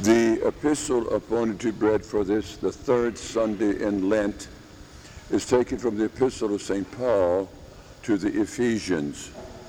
The epistle appointed to be read for this, the third Sunday in Lent, is taken from the epistle of St. Paul to the Ephesians.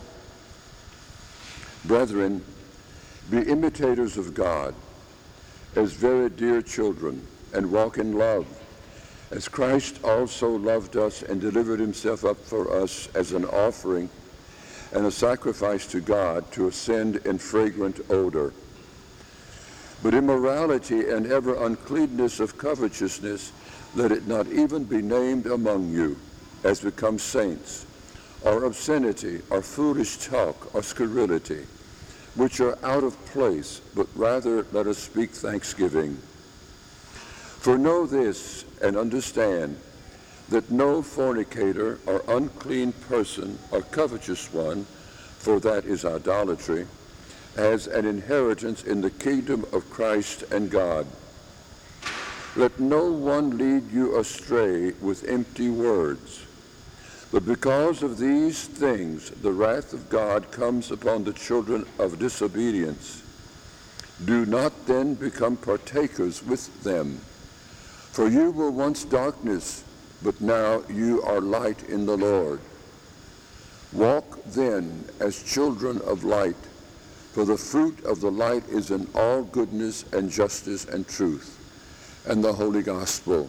Brethren, be imitators of God as very dear children, and walk in love, as Christ also loved us and delivered himself up for us as an offering and a sacrifice to God to ascend in fragrant odor. But immorality and ever uncleanness of covetousness, let it not even be named among you, as becomes saints, or obscenity, or foolish talk, or scurrility, which are out of place, but rather let us speak thanksgiving. For know this and understand that no fornicator or unclean person or covetous one, for that is idolatry, has an inheritance in the kingdom of Christ and God. Let no one lead you astray with empty words. But because of these things, the wrath of God comes upon the children of disobedience. Do not then become partakers with them. For you were once darkness, but now you are light in the Lord. Walk then as children of light, for the fruit of the light is in all goodness and justice and truth, and the Holy Gospel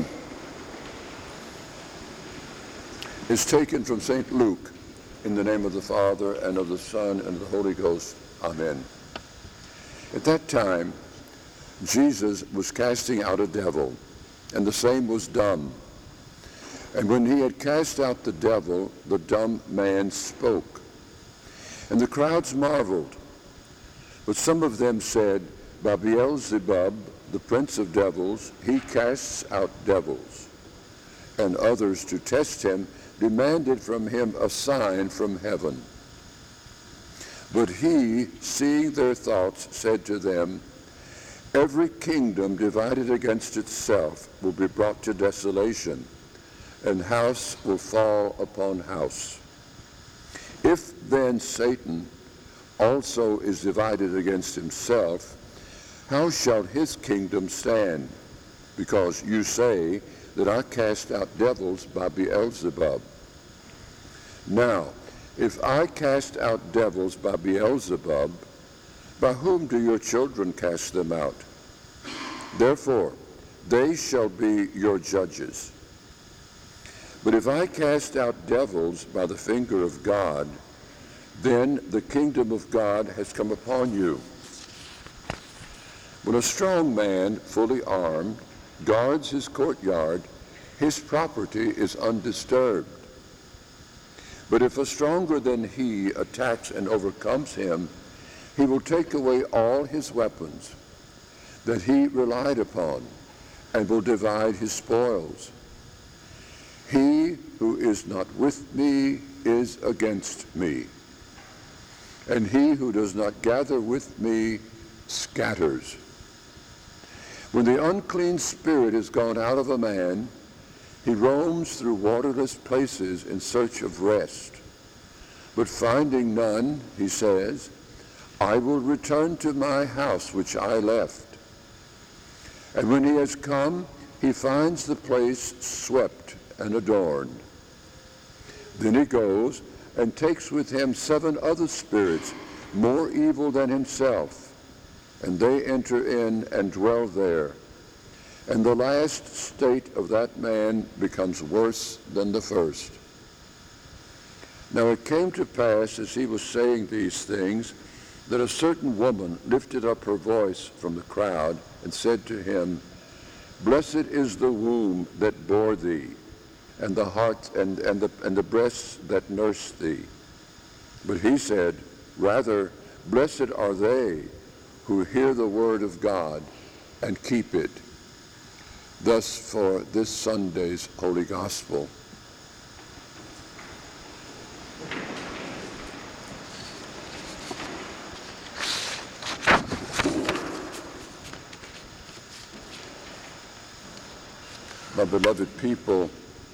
is taken from St. Luke, in the name of the Father, and of the Son, and of the Holy Ghost. Amen. At that time, Jesus was casting out a devil, and the same was dumb. And when he had cast out the devil, the dumb man spoke. And the crowds marveled. But some of them said, by Beelzebub, the prince of devils, he casts out devils. And others, to test him, demanded from him a sign from heaven. But he, seeing their thoughts, said to them, every kingdom divided against itself will be brought to desolation, and house will fall upon house. If then Satan also is divided against himself, how shall his kingdom stand? Because you say that I cast out devils by Beelzebub. Now, if I cast out devils by Beelzebub, by whom do your children cast them out? Therefore, they shall be your judges. But if I cast out devils by the finger of God, then the kingdom of God has come upon you. When a strong man, fully armed, guards his courtyard, his property is undisturbed. But if a stronger than he attacks and overcomes him, he will take away all his weapons that he relied upon, and will divide his spoils. He who is not with me is against me, and he who does not gather with me scatters. When the unclean spirit is gone out of a man, he roams through waterless places in search of rest. But finding none, he says, I will return to my house which I left. And when he has come, he finds the place swept and adorned. Then he goes and takes with him 7 other spirits more evil than himself, and they enter in and dwell there. And the last state of that man becomes worse than the first. Now it came to pass, as he was saying these things, that a certain woman lifted up her voice from the crowd and said to him, Blessed is the womb that bore thee, and the heart and the breasts that nursed thee. But he said, Rather, blessed are they who hear the word of God and keep it. Thus for this Sunday's Holy Gospel. My beloved people,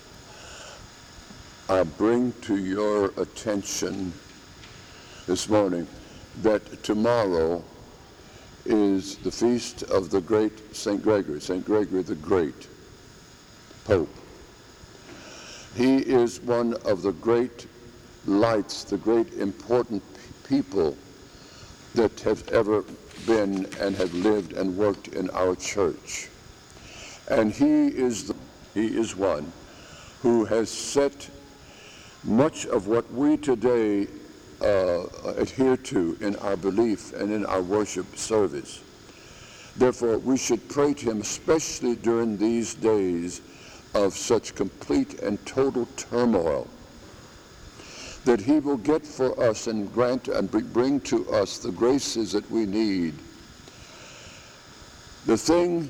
I bring to your attention this morning that tomorrow is the feast of the great St. Gregory the Great, Pope. He is one of the great lights, the great important people that have ever been and have lived and worked in our church. And he is one who has set much of what we today adhere to in our belief and in our worship service. Therefore, we should pray to him, especially during these days of such complete and total turmoil, that he will get for us and grant and bring to us the graces that we need. The thing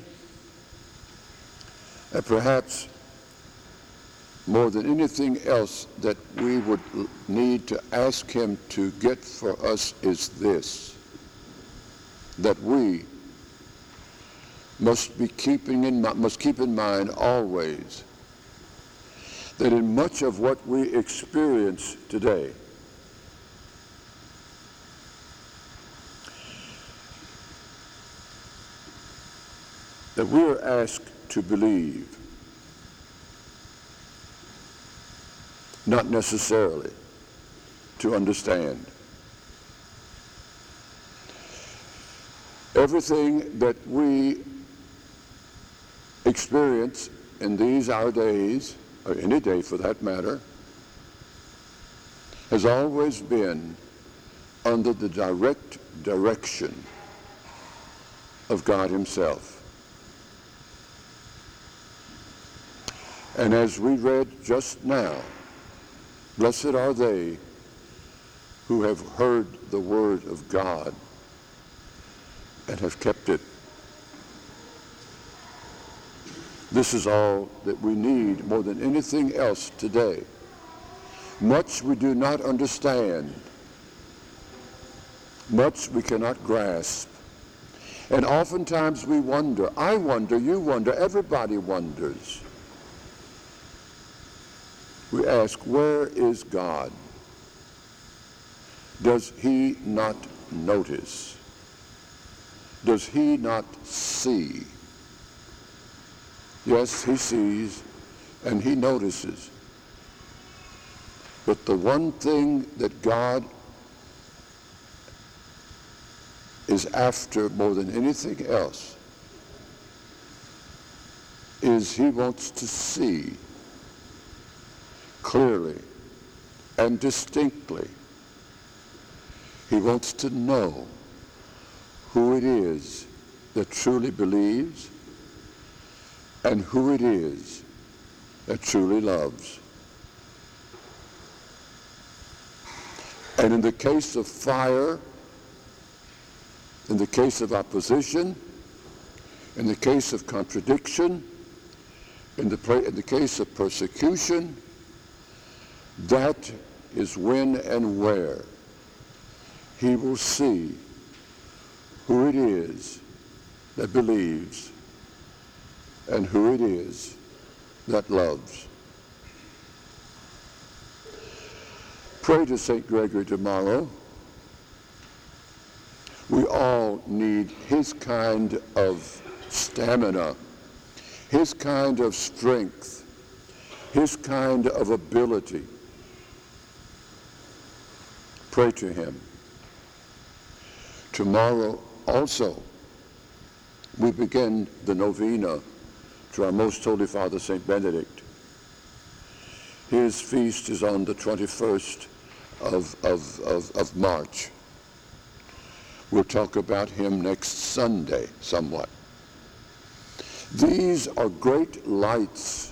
that perhaps more than anything else that we would need to ask him to get for us is this, that we must keep in mind always that in much of what we experience today, that we are asked to believe, not necessarily to understand. Everything that we experience in these our days, or any day for that matter, has always been under the direct direction of God himself. And as we read just now, blessed are they who have heard the word of God and have kept it. This is all that we need more than anything else today. Much we do not understand. Much we cannot grasp. And oftentimes we wonder, I wonder, you wonder, everybody wonders. We ask, where is God? Does he not notice? Does he not see? Yes, he sees and he notices. But the one thing that God is after more than anything else is he wants to see clearly and distinctly. He wants to know who it is that truly believes and who it is that truly loves. And in the case of fire, in the case of opposition, in the case of contradiction, in the case of persecution, that is when and where he will see who it is that believes and who it is that loves. Pray to St. Gregory tomorrow. We all need his kind of stamina, his kind of strength, his kind of ability. Pray to him. Tomorrow also, we begin the novena to our Most Holy Father, St. Benedict. His feast is on the 21st of March. We'll talk about him next Sunday somewhat. These are great lights.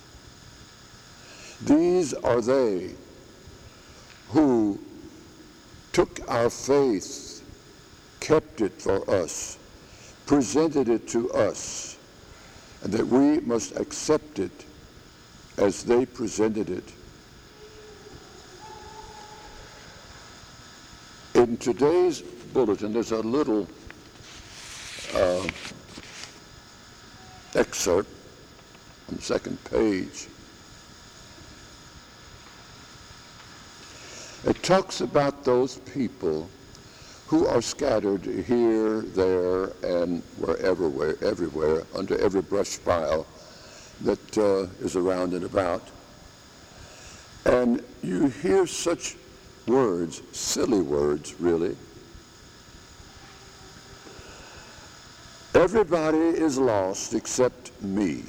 These are they who took our faith, kept it for us, presented it to us, and that we must accept it as they presented it. In today's bulletin, there's a little excerpt on the second page. It talks about those people who are scattered here, there, and everywhere, under every brush pile that is around and about. And you hear such words, silly words, really. Everybody is lost except me.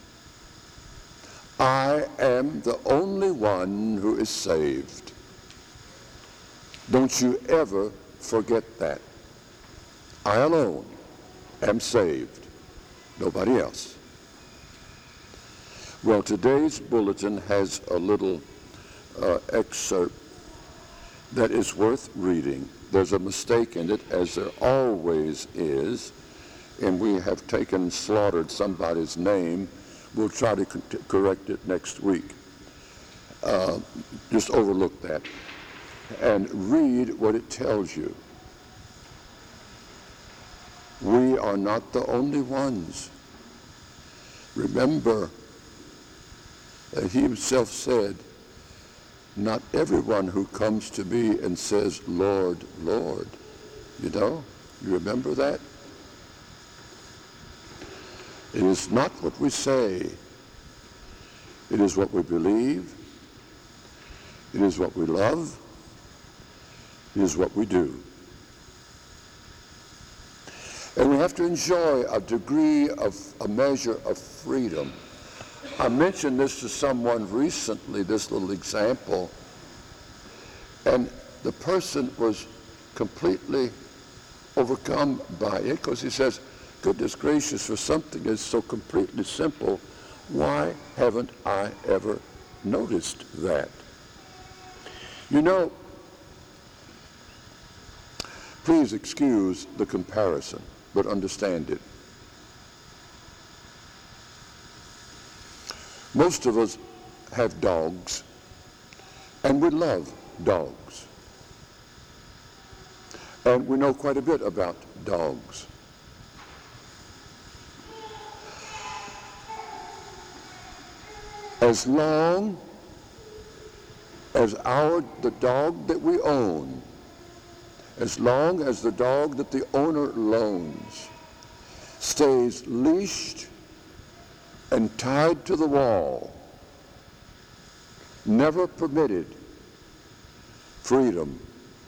I am the only one who is saved. Don't you ever forget that. I alone am saved. Nobody else. Well, today's bulletin has a little excerpt that is worth reading. There's a mistake in it, as there always is, and we have taken and slaughtered somebody's name. We'll try to correct it next week. Just overlook that and read what it tells you. We are not the only ones. Remember, he himself said, not everyone who comes to me and says, Lord, Lord. You know, you remember that? It is not what we say. It is what we believe. It is what we love. It is what we do. And we have to enjoy a degree of, a measure of freedom. I mentioned this to someone recently, this little example, and the person was completely overcome by it because he says, goodness gracious, for something that's so completely simple, why haven't I ever noticed that? You know, please excuse the comparison, but understand it. Most of us have dogs, and we love dogs. And we know quite a bit about dogs. As long as the dog that we own, as long as the dog that the owner loans stays leashed and tied to the wall, never permitted freedom,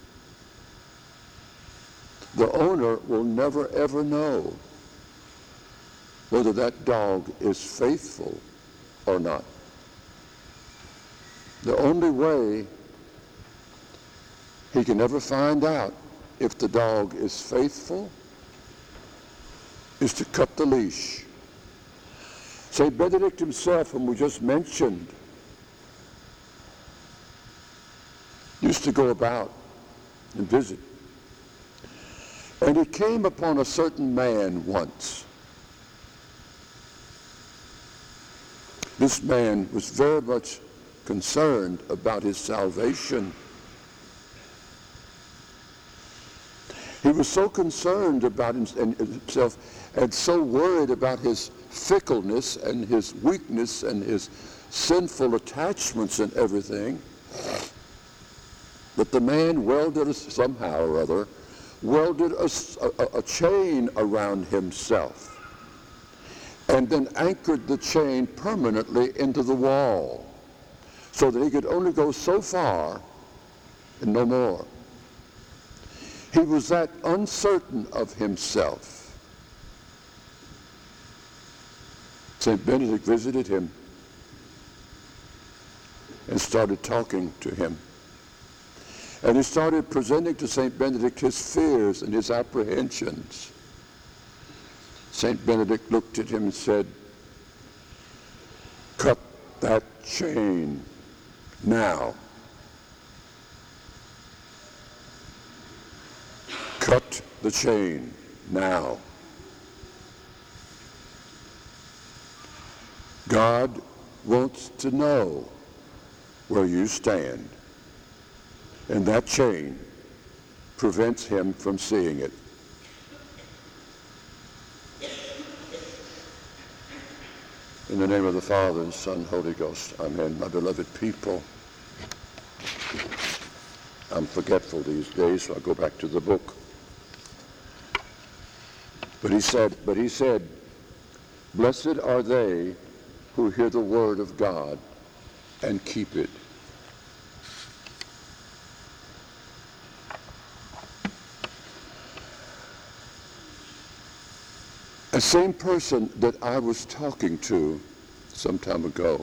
the owner will never ever know whether that dog is faithful or not. The only way he can ever find out if the dog is faithful is to cut the leash. St. Benedict himself, whom we just mentioned, used to go about and visit. And he came upon a certain man once. This man was very much concerned about his salvation. He was so concerned about himself and so worried about his fickleness and his weakness and his sinful attachments and everything that the man somehow or other welded a chain around himself and then anchored the chain permanently into the wall so that he could only go so far and no more. He was that uncertain of himself. St. Benedict visited him and started talking to him. And he started presenting to St. Benedict his fears and his apprehensions. St. Benedict looked at him and said, "Cut that chain now. Cut the chain now." God wants to know where you stand, and that chain prevents him from seeing it. In the name of the Father, and Son, Holy Ghost, amen. My beloved people, I'm forgetful these days, so I'll go back to the book. But he said, blessed are they who hear the word of God and keep it. The same person that I was talking to some time ago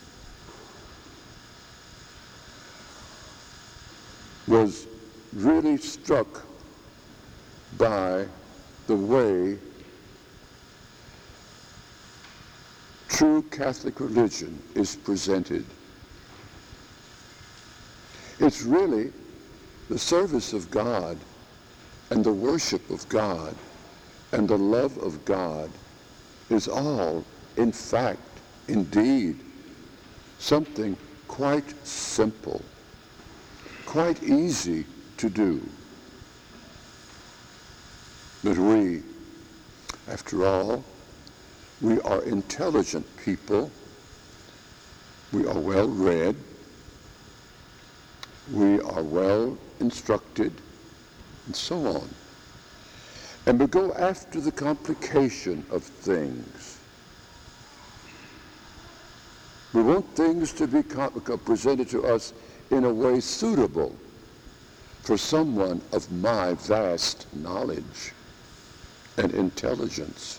was really struck by the way true Catholic religion is presented. It's really the service of God and the worship of God and the love of God is all, in fact, indeed, something quite simple, quite easy to do. But we, after all, we are intelligent people. We are well read. We are well instructed, and so on. And we go after the complication of things. We want things to be presented to us in a way suitable for someone of my vast knowledge and intelligence.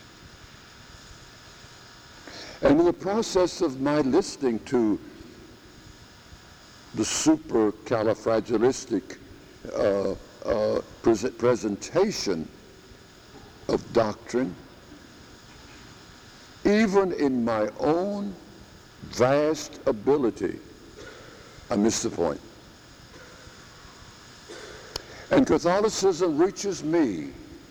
And in the process of my listening to the supercalifragilistic presentation of doctrine, even in my own vast ability, I miss the point. And Catholicism reaches me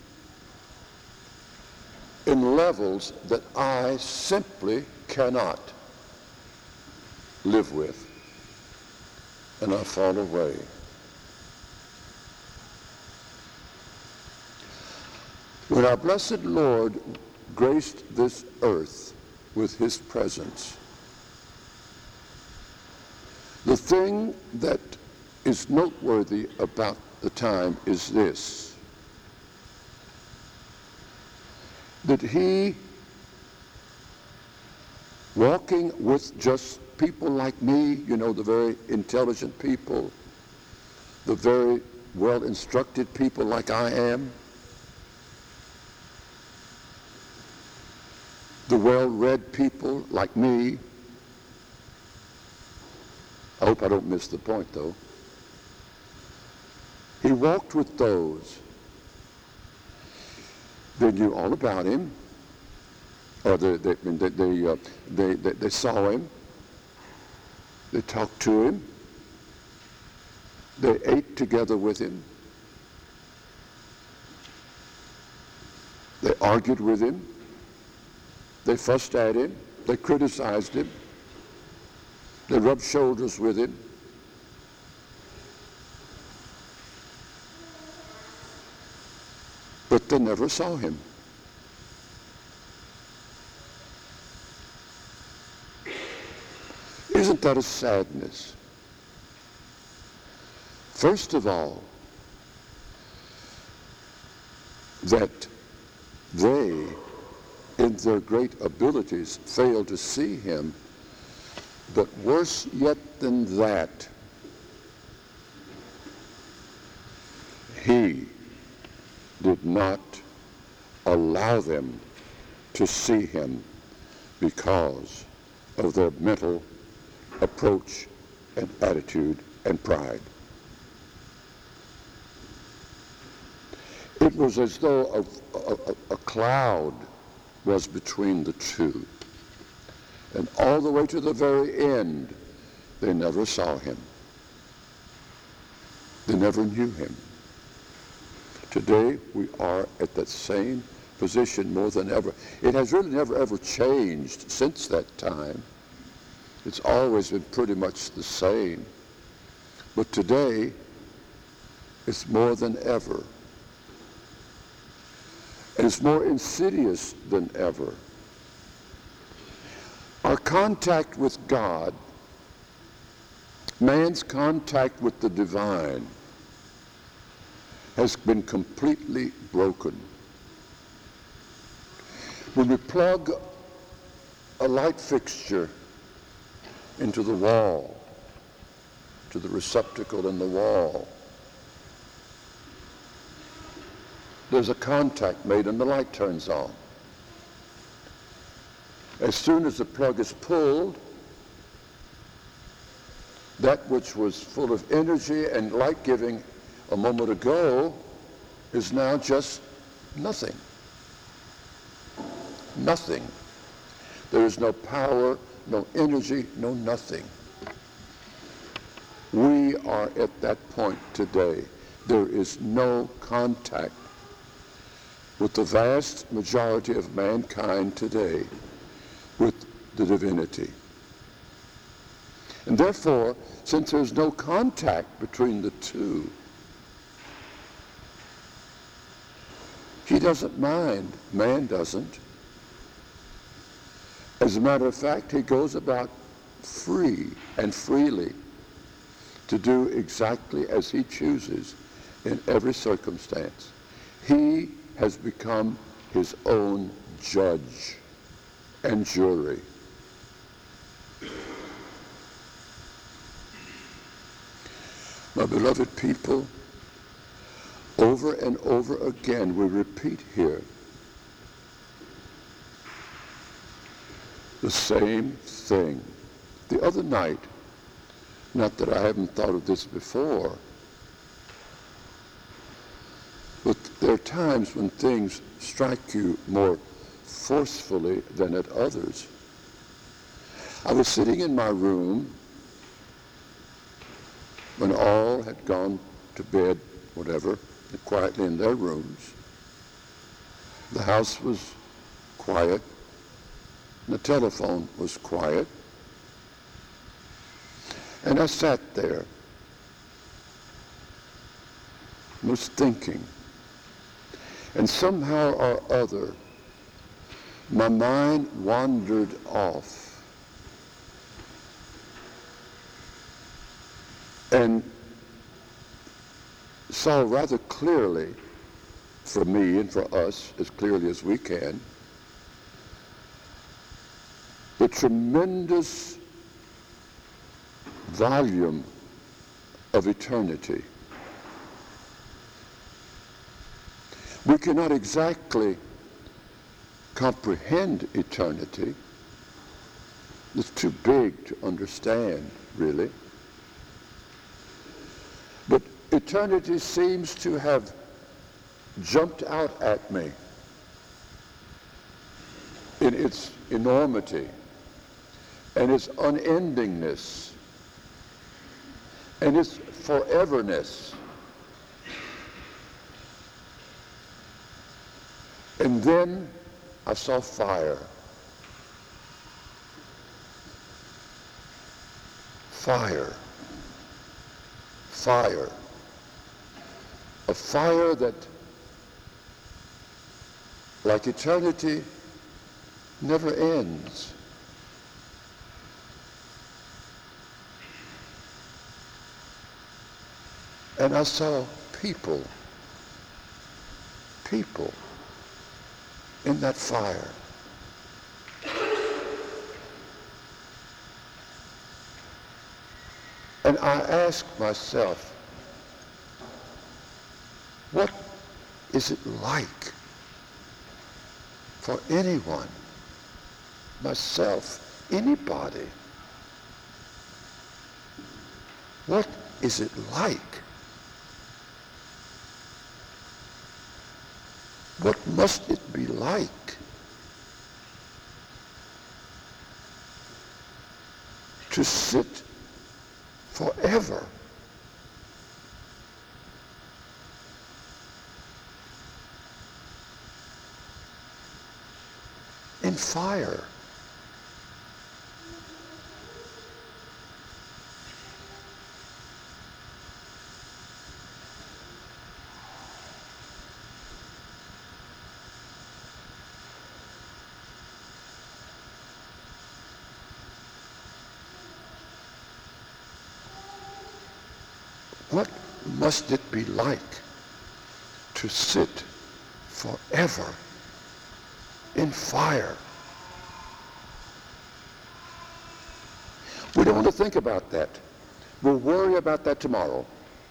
in levels that I simply cannot live with, and I fall away. When our blessed Lord graced this earth with his presence, the thing that is noteworthy about the time is this, that he, walking with just people like me, the very intelligent people, the very well-instructed people like I am, the well-read people like me. I hope I don't miss the point, though. He walked with those. They knew all about him, or they saw him. They talked to him. They ate together with him. They argued with him. They fussed at him. They criticized him. They rubbed shoulders with him. But they never saw him. Isn't that a sadness? First of all, that they, in their great abilities, fail to see him, but worse yet than that, he did not allow them to see him because of their mental approach and attitude and pride. It was as though a cloud was between the two. And all the way to the very end, they never saw him. They never knew him. Today, we are at that same position more than ever. It has really never ever changed since that time. It's always been pretty much the same. But today, it's more than ever. And it's more insidious than ever. Our contact with God, man's contact with the divine, has been completely broken. When we plug a light fixture into the wall, to the receptacle in the wall, there's a contact made and the light turns on. As soon as the plug is pulled, that which was full of energy and light-giving a moment ago is now just nothing. Nothing. There is no power, no energy, no nothing. We are at that point today. There is no contact with the vast majority of mankind today with the divinity. And therefore, since there's no contact between the two, he doesn't mind. Man doesn't. As a matter of fact, he goes about free and freely to do exactly as he chooses in every circumstance. He has become his own judge and jury. My beloved people, over and over again we repeat here the same thing. The other night, not that I haven't thought of this before, but there are times when things strike you more forcefully than at others. I was sitting in my room when all had gone to bed, whatever, quietly in their rooms. The house was quiet. The telephone was quiet. And I sat there and was thinking. And somehow or other, my mind wandered off. And saw rather clearly, for me and for us, as clearly as we can, the tremendous volume of eternity. We cannot exactly comprehend eternity. It's too big to understand, really. But eternity seems to have jumped out at me in its enormity and its unendingness and its foreverness. And then I saw fire. Fire. Fire. A fire that, like eternity, never ends. And I saw people in that fire. And I asked myself, what is it like for anyone, myself, anybody? What is it like? What must it be like to sit forever in fire? What must it be like to sit forever in fire. We don't want to think about that. We'll worry about that tomorrow.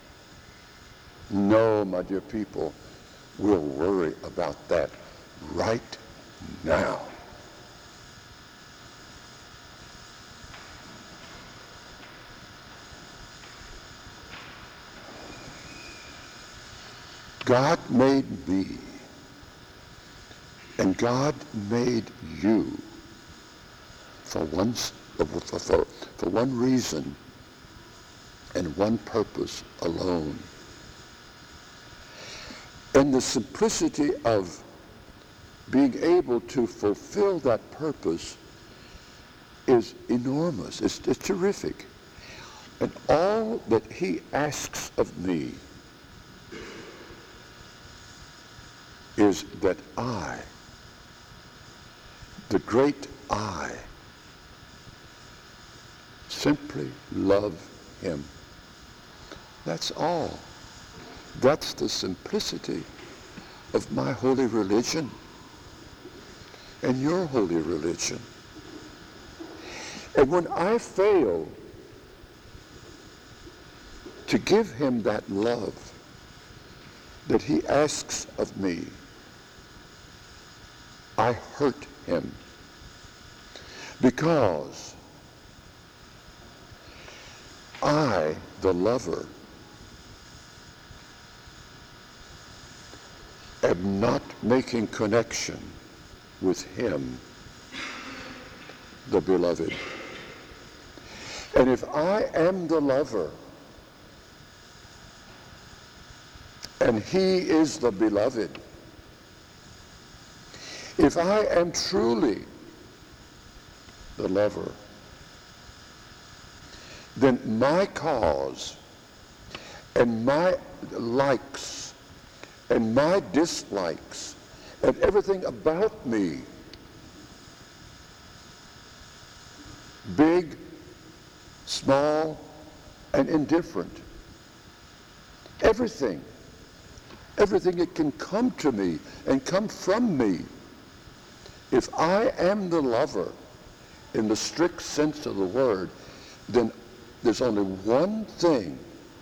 No, my dear people, we'll worry about that right now. God made me, and God made you for one reason and one purpose alone. And the simplicity of being able to fulfill that purpose is enormous. It's terrific. And all that he asks of me is that I, the great I, simply love him. That's all. That's the simplicity of my holy religion and your holy religion. And when I fail to give him that love that he asks of me, I hurt him, because I, the lover, am not making connection with him, the beloved. And if I am the lover and he is the beloved, if I am truly the lover, then my cause and my likes and my dislikes and everything about me, big, small, and indifferent, everything that can come to me and come from me, if I am the lover in the strict sense of the word, then there's only one thing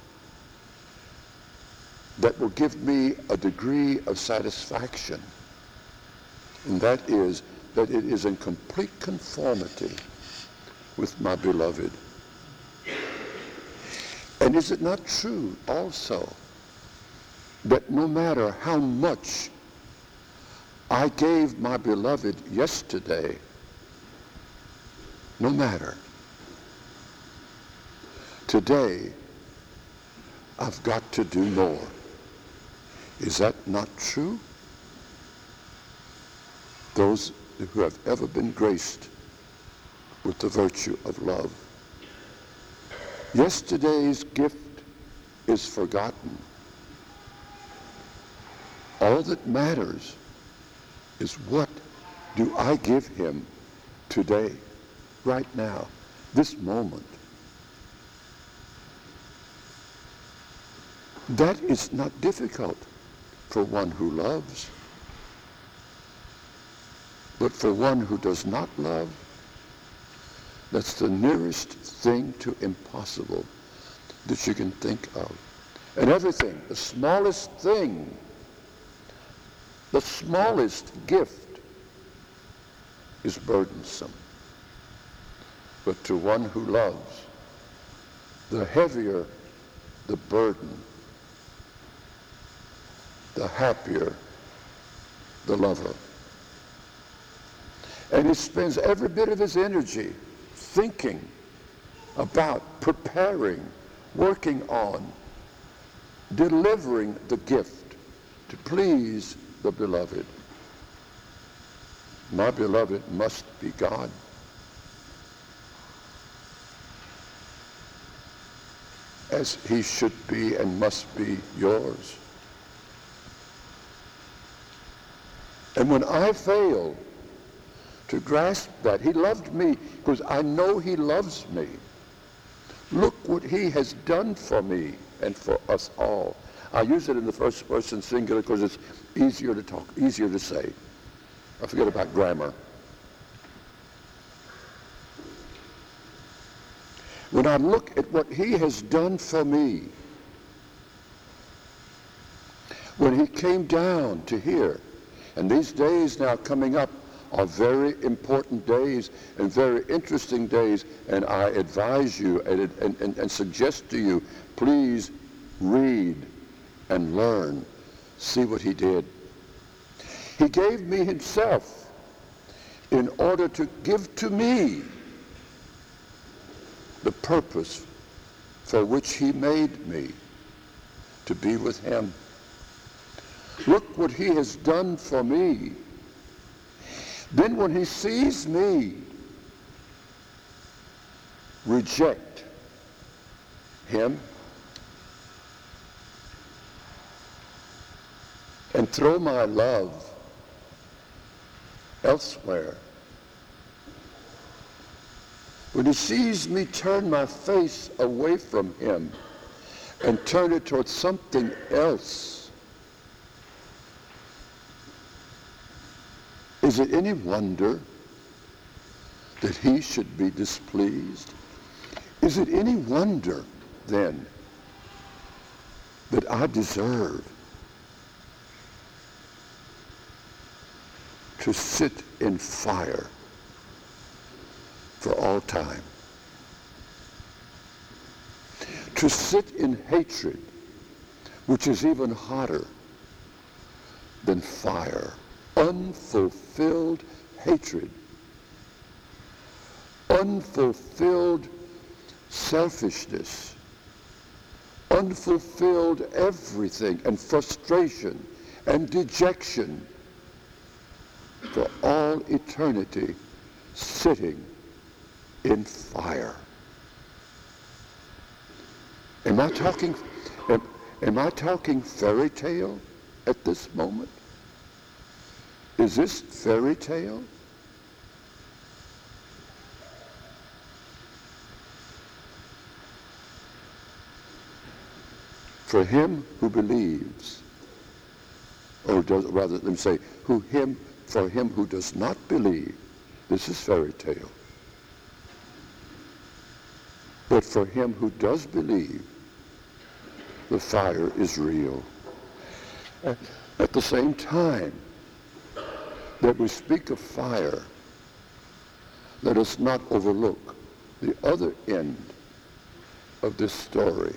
that will give me a degree of satisfaction, and that is that it is in complete conformity with my beloved. And is it not true also that no matter how much I gave my beloved yesterday, no matter, today I've got to do more? Is that not true? Those who have ever been graced with the virtue of love. Yesterday's gift is forgotten. All that matters is, what do I give him today, right now, this moment? That is not difficult for one who loves. But for one who does not love, that's the nearest thing to impossible that you can think of. And everything, the smallest thing, the smallest gift is burdensome. But to one who loves, the heavier the burden, the happier the lover. And he spends every bit of his energy thinking about, preparing, working on, delivering the gift to please the beloved. My beloved must be God. As he should be and must be yours. And when I fail to grasp that, he loved me because I know he loves me. Look what he has done for me and for us all. I use it in the first person singular because it's easier to say. I forget about grammar. When I look at what he has done for me, when he came down to here, and these days now coming up are very important days and very interesting days, and I advise you and suggest to you, please read and learn, see what he did. He gave me himself in order to give to me the purpose for which he made me, to be with him. Look what he has done for me. Then when he sees me reject him and throw my love elsewhere, when he sees me turn my face away from him and turn it towards something else, is it any wonder that he should be displeased? Is it any wonder, then, that I deserve to sit in fire for all time? To sit in hatred, which is even hotter than fire. Unfulfilled hatred, unfulfilled selfishness, unfulfilled everything, and frustration and dejection for all eternity, sitting in fire. Am I talking fairy tale at this moment? Is this fairy tale? For him who believes, or does, rather, let me say, for him who does not believe, this is fairy tale. But for him who does believe, the fire is real. At the same time that we speak of fire, let us not overlook the other end of this story.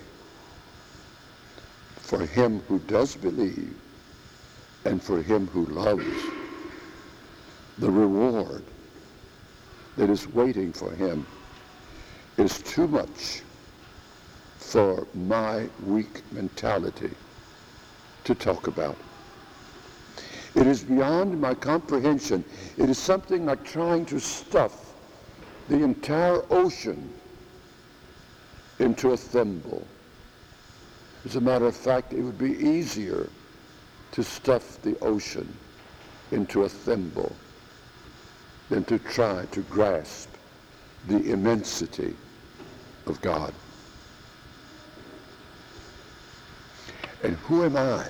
For him who does believe and for him who loves, the reward that is waiting for him is too much for my weak mentality to talk about. It is beyond my comprehension. It is something like trying to stuff the entire ocean into a thimble. As a matter of fact, it would be easier to stuff the ocean into a thimble than to try to grasp the immensity of God. And who am I?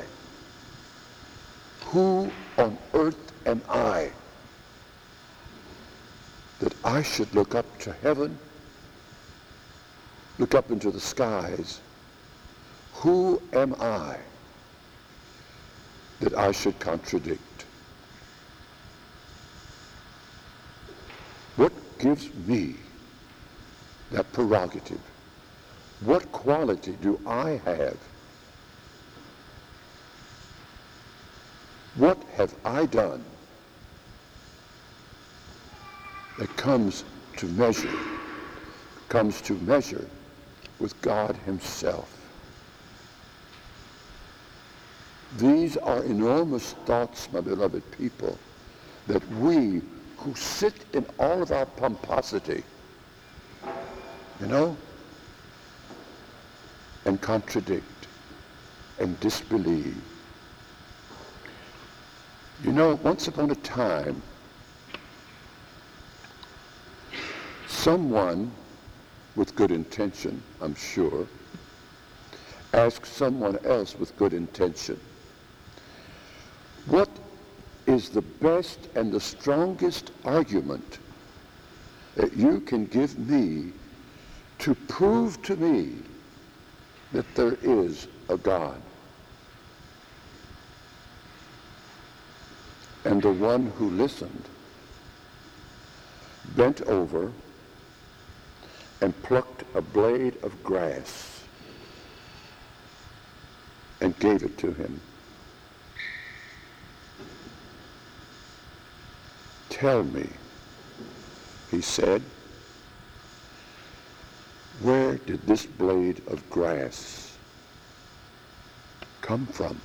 Who on earth am I that I should look up to heaven, look up into the skies? Who am I that I should contradict? What gives me that prerogative? What quality do I have? What have I done that comes to measure with God himself? These are enormous thoughts, my beloved people, that we who sit in all of our pomposity, and contradict and disbelieve. Once upon a time, someone with good intention, I'm sure, asked someone else with good intention, what is the best and the strongest argument that you can give me to prove to me that there is a God. And the one who listened bent over and plucked a blade of grass and gave it to him. Tell me, he said, where did this blade of grass come from?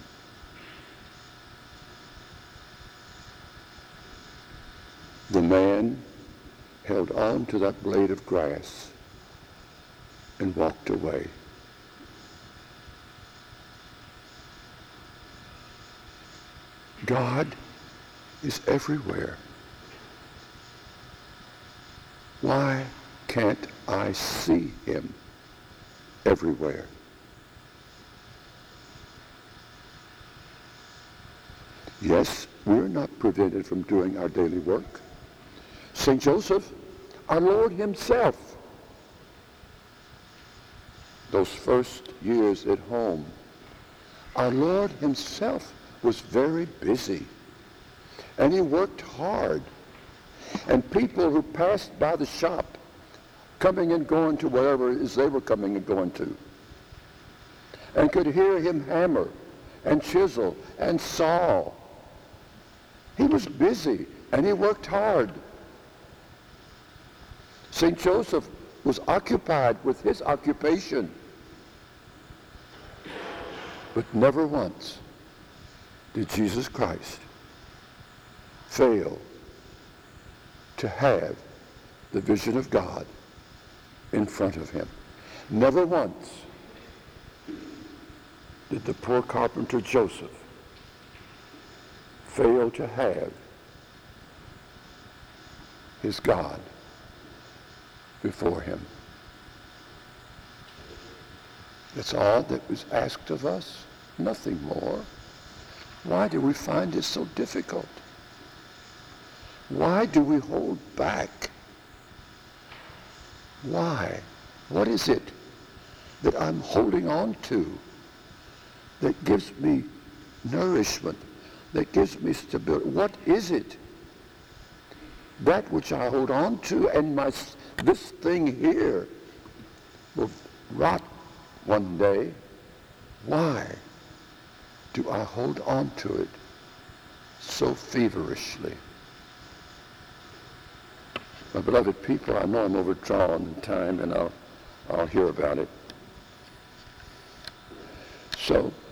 The man held on to that blade of grass and walked away. God is everywhere. Why can't I see him everywhere? Yes, we're not prevented from doing our daily work. St. Joseph, our Lord himself, those first years at home, our Lord himself was very busy, and he worked hard. And people who passed by the shop, coming and going to wherever it is they were coming and going to, and could hear him hammer and chisel and saw. He was busy, and he worked hard. St. Joseph was occupied with his occupation, but never once did Jesus Christ fail to have the vision of God in front of him. Never once did the poor carpenter Joseph fail to have his God before him. That's all that was asked of us, nothing more. Why do we find this so difficult? Why do we hold back? Why? What is it that I'm holding on to that gives me nourishment, that gives me stability? What is it? That which I hold on to, and this thing here will rot one day. Why do I hold on to it so feverishly? My beloved people, I know I'm overdrawn in time, and I'll hear about it. So,